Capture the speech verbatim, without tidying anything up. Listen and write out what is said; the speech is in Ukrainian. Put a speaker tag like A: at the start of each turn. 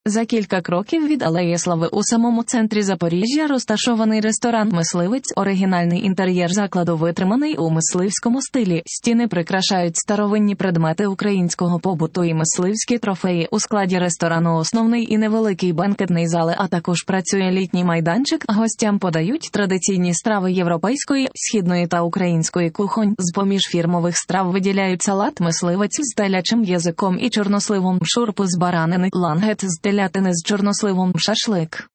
A: За кілька кроків від Алеї Слави у самому центрі Запоріжжя розташований ресторан «Мисливець». Оригінальний інтер'єр закладу витриманий у мисливському стилі. Стіни прикрашають старовинні предмети українського побуту і мисливські трофеї. У складі ресторану основний і невеликий банкетний зали, а також працює літній майданчик. Гостям подають традиційні страви європейської, східної та української кухонь. З-поміж фірмових страв виділяють салат «Мисливець» з телячим язиком і чорносливом, шурпу з баранини, лангет з телятини з чорносливом, шашлик,